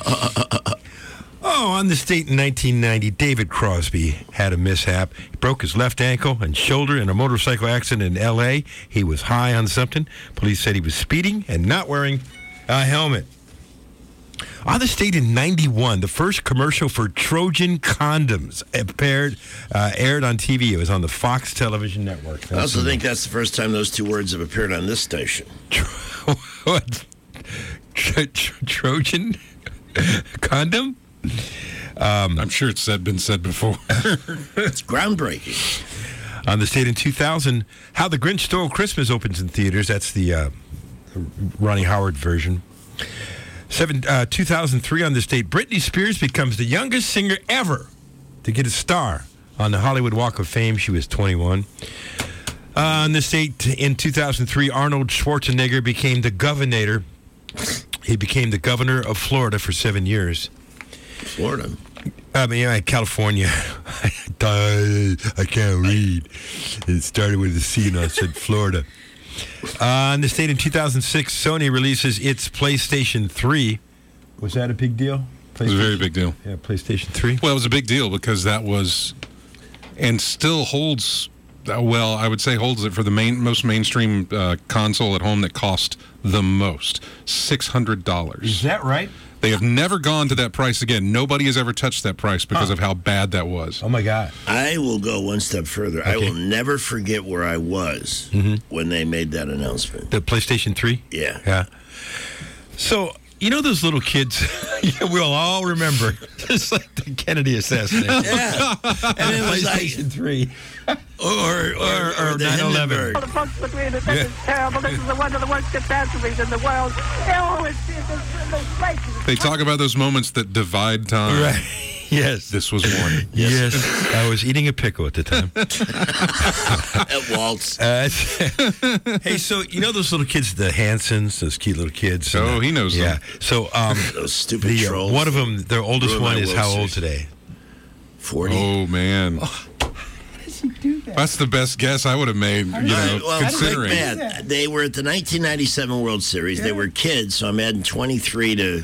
On this date in 1990, David Crosby had a mishap. He broke his left ankle and shoulder in a motorcycle accident in L.A. He was high on something. Police said he was speeding and not wearing a helmet. On this date in 91, the first commercial for Trojan condoms aired on TV. It was on the Fox television network. I also think that's the first time those 2 words have appeared on this station. What? Trojan condom? I'm sure it's been said before. It's groundbreaking. On this date in 2000, How the Grinch Stole Christmas opens in theaters. That's the Ronnie Howard version. 2003, on this date, Britney Spears becomes the youngest singer ever to get a star on the Hollywood Walk of Fame. She was 21. On this date in 2003, Arnold Schwarzenegger became the governor. He became the governor of Florida for 7 years. Florida? California. I can't read. It started with a C and I said Florida. On this date in 2006, Sony releases its PlayStation 3. Was that a big deal? It was a very big deal. Yeah, PlayStation 3. Well, it was a big deal because that was, and still holds, well, I would say holds it for the most mainstream console at home that cost the most, $600. Is that right? They have never gone to that price again. Nobody has ever touched that price because of how bad that was. Oh, my God. I will go one step further. Okay. I will never forget where I was when they made that announcement. The PlayStation 3? Yeah. Yeah. So, you know those little kids? We'll all remember. Just like the Kennedy assassination. Yeah. And it was PlayStation 3. Or 9/11. The folks between us, this is terrible. This is one of the worst catastrophes in the world. They talk about those moments that divide time. Right. Yes. This was one. Yes. I was eating a pickle at the time. At Walt's. Hey, so you know those little kids, the Hansons, those cute little kids? Oh, he knows them. Yeah. So those stupid trolls. One of them, their oldest one is how old today? 40. Oh, man. That's the best guess I would have made, considering. They were at the 1997 World Series. They were kids, so I'm adding 23 to,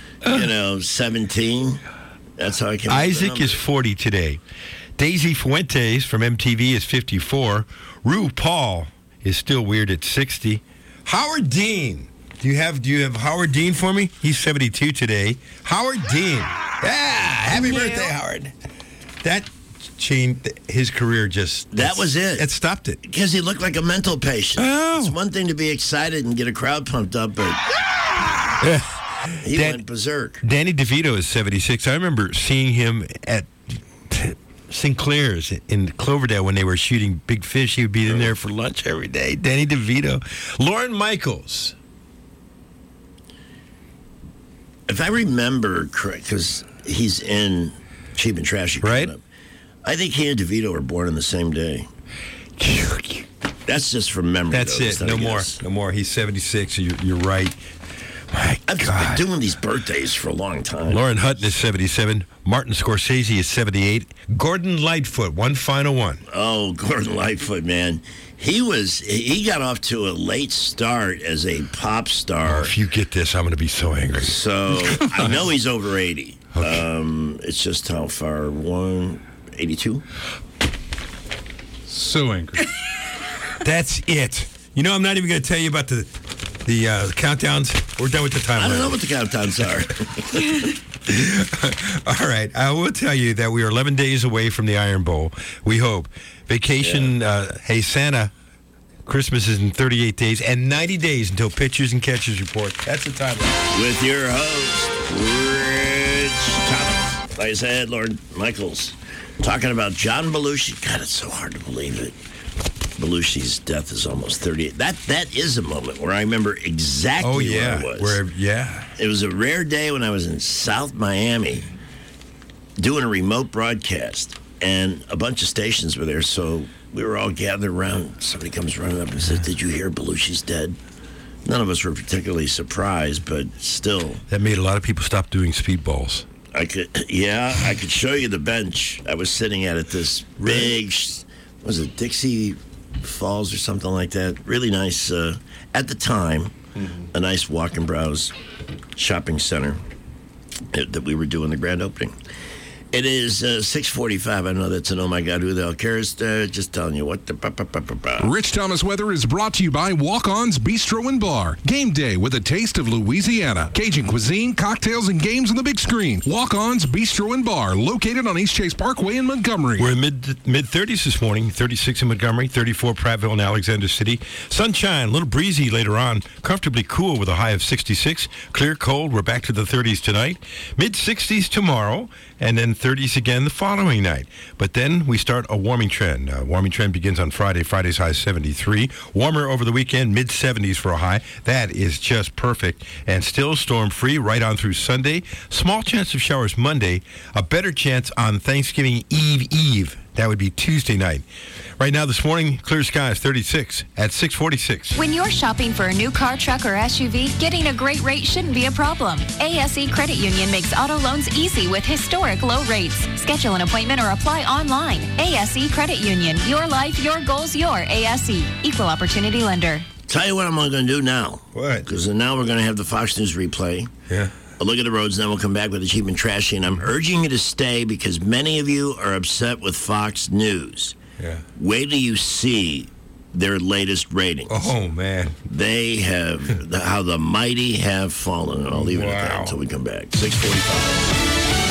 17. That's how I came up with the Isaac number. is 40 today. Daisy Fuentes from MTV is 54. RuPaul is still weird at 60. Howard Dean. Do you have Howard Dean for me? He's 72 today. Howard Dean. Yeah, happy birthday, Howard. That changed his career. That was it. It stopped it. Because he looked like a mental patient. Oh. It's one thing to be excited and get a crowd pumped up, but he went berserk. Danny DeVito is 76. I remember seeing him at Sinclair's in Cloverdale when they were shooting Big Fish. He would be in there for lunch every day. Danny DeVito. Lorne Michaels. If I remember correct, because he's in Cheap and Trashy. Right. Up, I think he and DeVito were born on the same day. That's just from memory. That's it. No more. He's 76. You're right. I've been doing these birthdays for a long time. Lauren Hutton is 77. Martin Scorsese is 78. Gordon Lightfoot, one final one. Oh, Gordon Lightfoot, man. He got off to a late start as a pop star. Oh, if you get this, I'm going to be so angry. So I know he's over 80. Okay. It's just how far? 82? So angry. That's it. You know, I'm not even going to tell you about the countdowns. We're done with the time. I don't know what the countdowns are. All right. I will tell you that we are 11 days away from the Iron Bowl. We hope. Vacation, hey, Santa, Christmas is in 38 days and 90 days until pitchers and catchers report. That's the timeline. With your host, Rich Thomas. Like I said, Lord Michaels, talking about John Belushi. God, it's so hard to believe it. Belushi's death is almost 38. That is a moment where I remember exactly where I was. It was a rare day when I was in South Miami doing a remote broadcast, and a bunch of stations were there, so we were all gathered around. Somebody comes running up and says, "Did you hear Belushi's dead?" None of us were particularly surprised, but still. That made a lot of people stop doing speedballs. I could show you the bench I was sitting at this big, was it Dixie Falls or something like that? Really nice, at the time, a nice walk and browse shopping center that we were doing the grand opening. It is 6:45. I know that's an oh my God, who the hell cares? Just telling you what. Rich Thomas weather is brought to you by Walk-On's Bistro and Bar. Game day with a taste of Louisiana. Cajun cuisine, cocktails, and games on the big screen. Walk-On's Bistro and Bar, located on East Chase Parkway in Montgomery. We're in mid-30s this morning. 36 in Montgomery, 34 Prattville and Alexander City. Sunshine, a little breezy later on. Comfortably cool with a high of 66. Clear cold. We're back to the 30s tonight. Mid-60s tomorrow. And then 30s again the following night. But then we start a warming trend. Warming trend begins on Friday. Friday's high is 73. Warmer over the weekend, mid-70s for a high. That is just perfect. And still storm-free right on through Sunday. Small chance of showers Monday. A better chance on Thanksgiving Eve. That would be Tuesday night. Right now, this morning, clear skies, 36 at 6:46. When you're shopping for a new car, truck, or SUV, getting a great rate shouldn't be a problem. ASE Credit Union makes auto loans easy with historic low rates. Schedule an appointment or apply online. ASE Credit Union. Your life, your goals, your ASE. Equal Opportunity Lender. Tell you what I'm going to do now. What? Because now we're going to have the Fox News replay. Yeah. A look at the roads, and then we'll come back with the cheap and trashy. And I'm urging you to stay because many of you are upset with Fox News. Yeah. Wait till you see their latest ratings. Oh, man. They have, how the mighty have fallen. And I'll leave it at that until we come back. 6:45.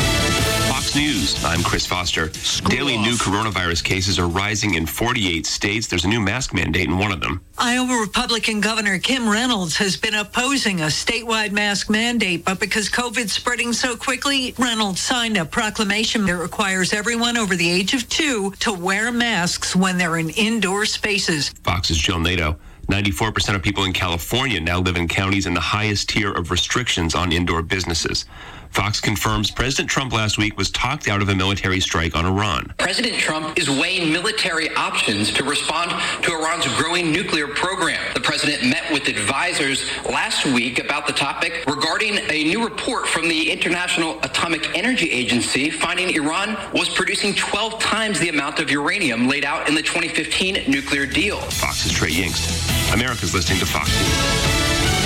Fox News. I'm Chris Foster. Daily new coronavirus cases are rising in 48 states. There's a new mask mandate in one of them. Iowa Republican Governor Kim Reynolds has been opposing a statewide mask mandate, but because COVID's spreading so quickly, Reynolds signed a proclamation that requires everyone over the age of 2 to wear masks when they're in indoor spaces. Fox's Jill Nato. 94% of people in California now live in counties in the highest tier of restrictions on indoor businesses. Fox confirms President Trump last week was talked out of a military strike on Iran. President Trump is weighing military options to respond to Iran's growing nuclear program. The president met with advisors last week about the topic regarding a new report from the International Atomic Energy Agency finding Iran was producing 12 times the amount of uranium laid out in the 2015 nuclear deal. Fox's Trey Yingst. America's listening to Fox News.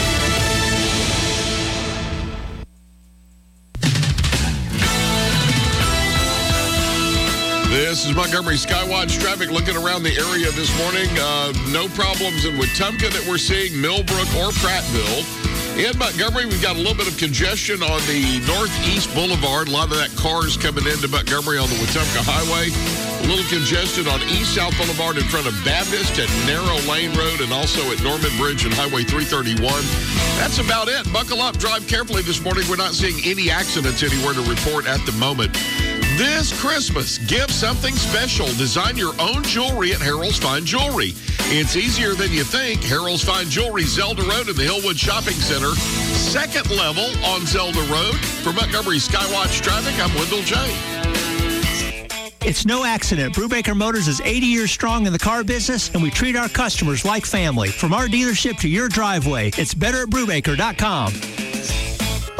This is Montgomery Skywatch traffic looking around the area this morning. No problems in Wetumpka that we're seeing, Millbrook or Prattville. In Montgomery, we've got a little bit of congestion on the Northeast Boulevard. A lot of that cars coming into Montgomery on the Wetumpka Highway. A little congestion on East-South Boulevard in front of Baptist at Narrow Lane Road and also at Norman Bridge and Highway 331. That's about it. Buckle up. Drive carefully this morning. We're not seeing any accidents anywhere to report at the moment. This Christmas, give something special. Design your own jewelry at Harold's Fine Jewelry. It's easier than you think. Harold's Fine Jewelry, Zelda Road in the Hillwood Shopping Center. Second level on Zelda Road. For Montgomery Skywatch Traffic, I'm Wendell J. It's no accident. Brubaker Motors is 80 years strong in the car business, and we treat our customers like family. From our dealership to your driveway, it's better at Brubaker.com.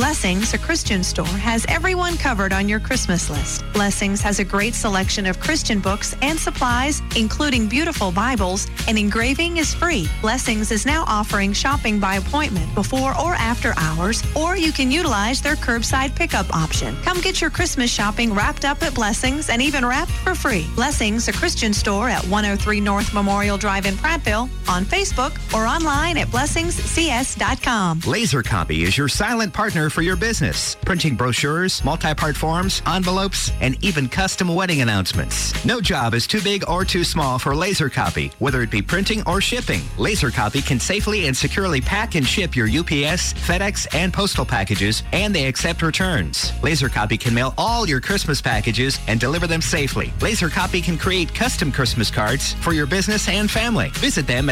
Blessings, a Christian store, has everyone covered on your Christmas list. Blessings has a great selection of Christian books and supplies, including beautiful Bibles, and engraving is free. Blessings is now offering shopping by appointment before or after hours, or you can utilize their curbside pickup option. Come get your Christmas shopping wrapped up at Blessings and even wrapped for free. Blessings, a Christian store at 103 North Memorial Drive in Prattville, on Facebook or online at blessingscs.com. Laser Copy is your silent partner for your business. Printing brochures, multi-part forms, envelopes, and even custom wedding announcements. No job is too big or too small for Laser Copy, whether it be printing or shipping. Laser Copy can safely and securely pack and ship your UPS, FedEx, and postal packages, and they accept returns. Laser Copy can mail all your Christmas packages and deliver them safely. Laser Copy can create custom Christmas cards for your business and family. Visit them at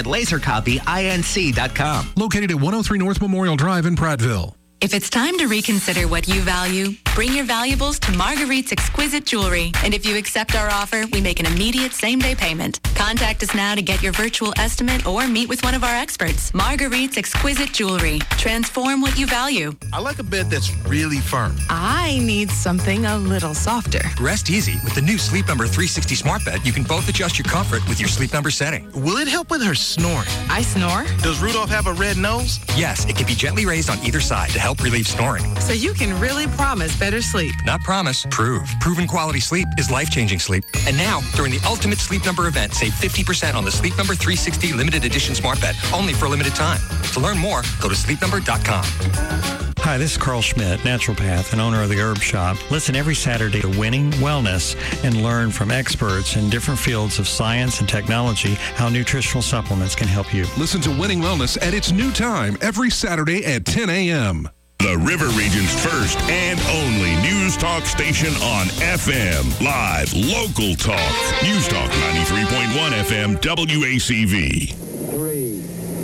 lasercopyinc.com. Located at 103 North Memorial Drive in Prattville. If it's time to reconsider what you value, bring your valuables to Marguerite's Exquisite Jewelry. And if you accept our offer, we make an immediate same-day payment. Contact us now to get your virtual estimate or meet with one of our experts. Marguerite's Exquisite Jewelry. Transform what you value. I like a bed that's really firm. I need something a little softer. Rest easy. With the new Sleep Number 360 smart bed, you can both adjust your comfort with your Sleep Number setting. Will it help with her snoring? I snore? Does Rudolph have a red nose? Yes, it can be gently raised on either side to help relieve snoring. So you can really promise better sleep. Not promise, prove. Proven quality sleep is life-changing sleep. And now, during the Ultimate Sleep Number event, save 50% on the Sleep Number 360 limited edition smart bed, only for a limited time. To learn more, go to sleepnumber.com. Hi, this is Carl Schmidt, naturopath and owner of the Herb Shop. Listen every Saturday to Winning Wellness and learn from experts in different fields of science and technology how nutritional supplements can help you. Listen to Winning Wellness at its new time every Saturday at 10 a.m. The River Region's first and only news talk station on FM. Live, local talk. News Talk 93.1 FM, WACV. 3,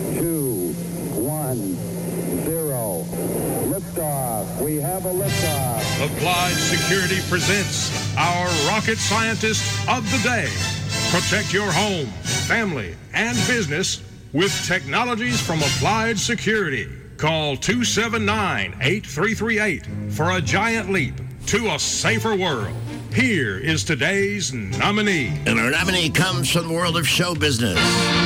2, 1, 0. Liftoff. We have a liftoff. Applied Security presents our rocket scientist of the day. Protect your home, family, and business with technologies from Applied Security. Call 279-8338 for a giant leap to a safer world. Here is today's nominee. And our nominee comes from the world of show business.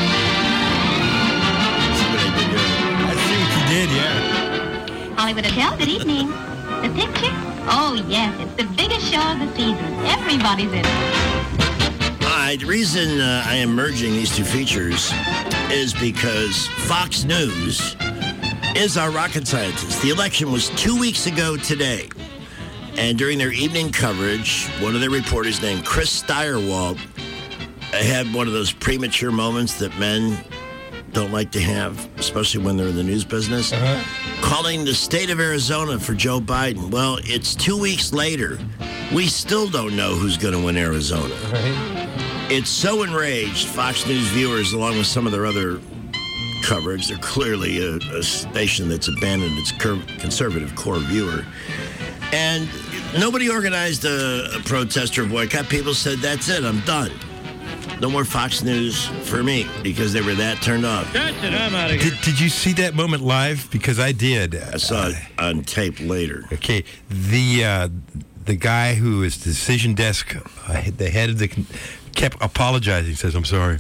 I see what you did, yeah. Hollywood Hotel, good evening. The picture? Oh, yes, it's the biggest show of the season. Everybody's in it. The reason I am merging these two features is because Fox News is our rocket scientist. The election was 2 weeks ago today. And during their evening coverage, one of their reporters named Chris Steyerwalt had one of those premature moments that men don't like to have, especially when they're in the news business, calling the state of Arizona for Joe Biden. Well, it's 2 weeks later. We still don't know who's going to win Arizona. It's so enraged, Fox News viewers, along with some of their other coverage, they're clearly a station that's abandoned its conservative core viewer. And nobody organized a protest or boycott. People said, that's it, I'm done. No more Fox News for me, because they were that turned off. That's it, I'm out of here. Did you see that moment live? Because I did. I saw it on tape later. Okay, the guy who is the decision desk, the head of the... kept apologizing. Says, I'm sorry.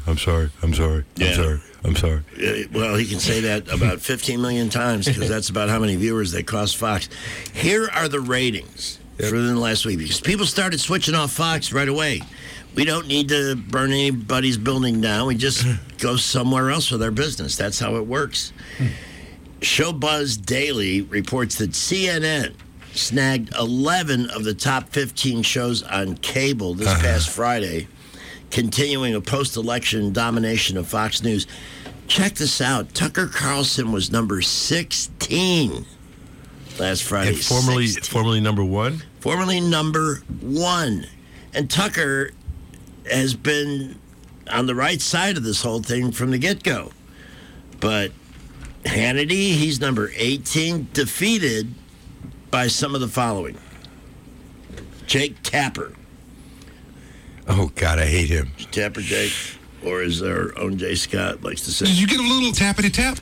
Well, he can say that about 15 million times because that's about how many viewers they cost Fox. Here are the ratings for the last week because people started switching off Fox right away. We don't need to burn anybody's building down. We just go somewhere else with our business. That's how it works. Showbuzz Daily reports that CNN snagged 11 of the top 15 shows on cable this past Friday, continuing a post-election domination of Fox News. Check this out. Tucker Carlson was number 16 last Friday. And formerly number one? Formerly number one. And Tucker has been on the right side of this whole thing from the get-go. But Hannity, he's number 18, defeated by some of the following. Jake Tapper. Oh, God, I hate him. Tapper Jake. Or as our own Jay Scott likes to say. Did you get a little tappity tap?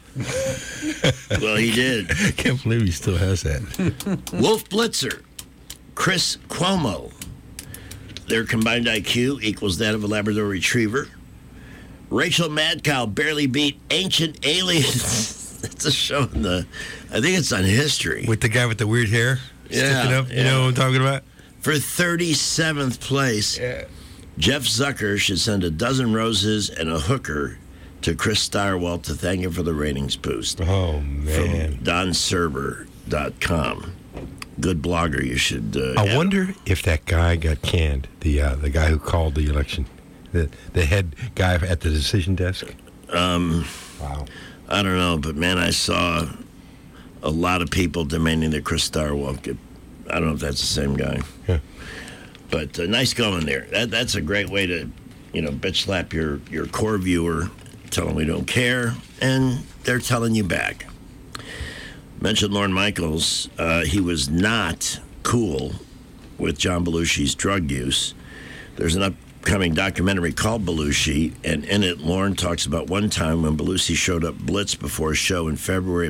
Well, he did. Can't believe he still has that. Wolf Blitzer, Chris Cuomo. Their combined IQ equals that of a Labrador Retriever. Rachel Madcow barely beat Ancient Aliens. It's a show I think it's on History. With the guy with the weird hair sticking up. You know what I'm talking about? For 37th place, Jeff Zucker should send a dozen roses and a hooker to Chris Stirewalt to thank him for the ratings boost. Oh, man. From DonServer.com. Good blogger. You should. I wonder if that guy got canned. The guy who called the election, the head guy at the decision desk. Wow. I don't know, but man, I saw a lot of people demanding that Chris Stirewalt get. I don't know if that's the same guy. Yeah. But nice going there. That's a great way to, bitch slap your core viewer, tell them we don't care, and they're telling you back. Mentioned Lorne Michaels. He was not cool with John Belushi's drug use. There's an upcoming documentary called Belushi, and in it, Lorne talks about one time when Belushi showed up blitz before a show in February of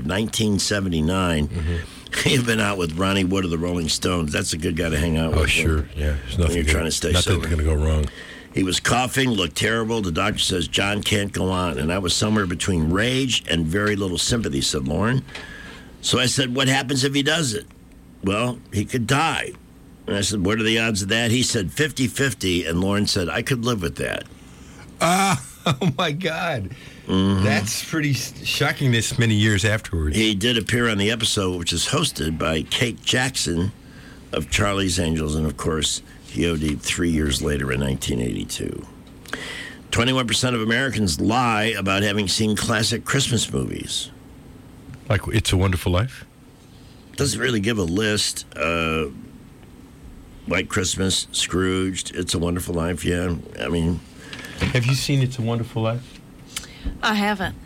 1979. Mm-hmm. He had been out with Ronnie Wood of the Rolling Stones. That's a good guy to hang out with. Oh, sure. Yeah. There's nothing when you're trying to stay nothing's sober. going to go wrong. He was coughing, looked terrible. The doctor says, John can't go on. And I was somewhere between rage and very little sympathy, said Lorne. So I said, what happens if he does it? Well, he could die. And I said, what are the odds of that? He said 50-50. And Lorne said, I could live with that. Oh, my God. Mm-hmm. That's pretty shocking this many years afterwards. He did appear on the episode, which is hosted by Kate Jackson of Charlie's Angels. And, of course, he OD'd 3 years later in 1982. 21% of Americans lie about having seen classic Christmas movies. Like It's a Wonderful Life? Doesn't really give a list. White Christmas, Scrooged, It's a Wonderful Life, yeah. I mean... Have you seen It's a Wonderful Life? I haven't.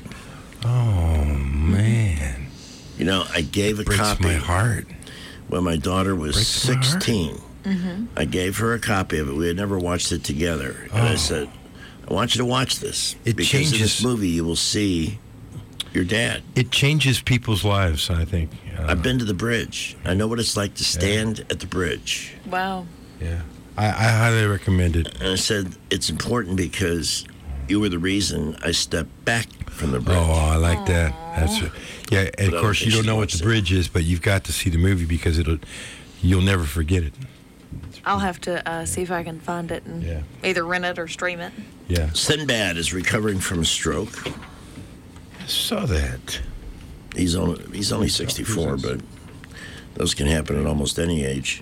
Oh, man. I gave a Breaks copy. my heart. When my daughter was 16. Mm-hmm. I gave her a copy of it. We had never watched it together. And I said, I want you to watch this. Because in this movie, you will see your dad. It changes people's lives, I think. I've been to the bridge. I know what it's like to stand at the bridge. Wow. Yeah. I highly recommend it. And I said, it's important because you were the reason I stepped back from the bridge. Oh, I like that. Yeah, and of course, you don't know what the bridge is, but you've got to see the movie because you'll never forget it. I'll have to see if I can find it and either rent it or stream it. Yeah. Sinbad is recovering from a stroke. I saw that. He's only 64, but those can happen at almost any age.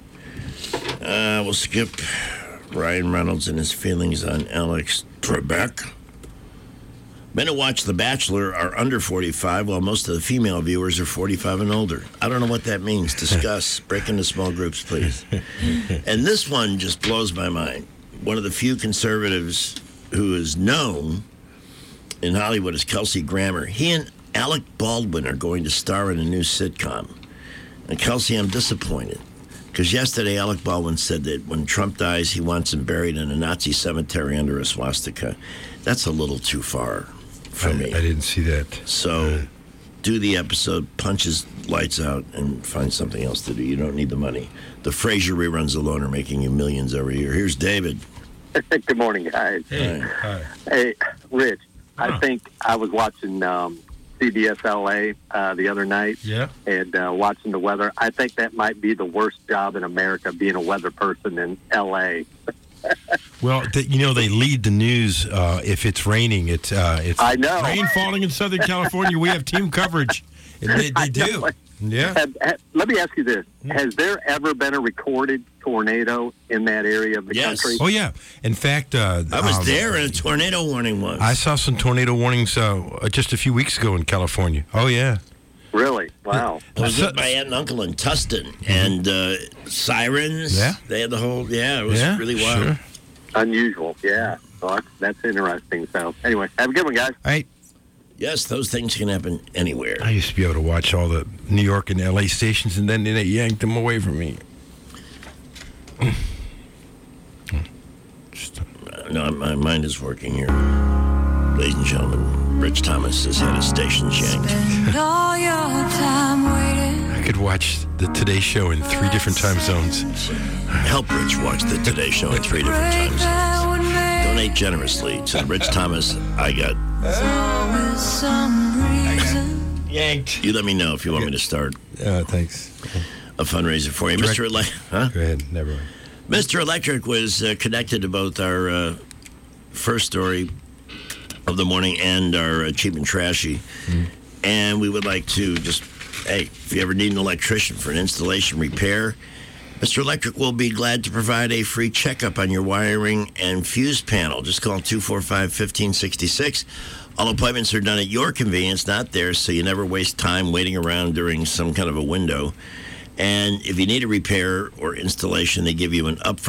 We'll skip Ryan Reynolds and his feelings on Alex Trebek. Men who watch The Bachelor are under 45, while most of the female viewers are 45 and older. I don't know what that means. Discuss. Break into small groups, please. And this one just blows my mind. One of the few conservatives who is known in Hollywood is Kelsey Grammer. He and Alec Baldwin are going to star in a new sitcom. And Kelsey, I'm disappointed. Because yesterday, Alec Baldwin said that when Trump dies, he wants him buried in a Nazi cemetery under a swastika. That's a little too far for me. I didn't see that. So do the episode, punch his lights out, and find something else to do. You don't need the money. The Frasier reruns alone are making you millions every year. Here's David. Good morning, guys. Hey, hi. Hey, Rich, I think I was watching CBS LA the other night and watching the weather. I think that might be the worst job in America, being a weather person in LA. Well, they lead the news if it's raining. It's I know. Rain falling in Southern California. We have team coverage. They do. Yeah. Let me ask you this. Has there ever been a recorded tornado in that area of the country? Oh, yeah. In fact... I was there and a tornado warning was. I saw some tornado warnings just a few weeks ago in California. Oh, yeah. Really? Wow. I was with my aunt and uncle in Tustin, and sirens. Yeah. They had the whole... Yeah, it was really wild. Sure. Unusual, yeah. So that's interesting. So, anyway, have a good one, guys. All right. Yes, those things can happen anywhere. I used to be able to watch all the New York and L.A. stations, and then they yanked them away from me. No, my mind is working here. Ladies and gentlemen, Rich Thomas has had his stations yanked. I could watch the Today Show in 3 different time zones. Help Rich watch the Today Show in 3 different time zones. Donate generously to Rich Thomas. I got yanked. You let me know if you want me to start. Thanks. A fundraiser for you. Mr. Electric. Huh? Go ahead. Never mind. Mr. Electric was connected to both our first story of the morning and our Cheap and Trashy. And we would like to just, hey, if you ever need an electrician for an installation repair, Mr. Electric will be glad to provide a free checkup on your wiring and fuse panel. Just call 245-1566. All appointments are done at your convenience, not theirs, so you never waste time waiting around during some kind of a window. And if you need a repair or installation, they give you an upfront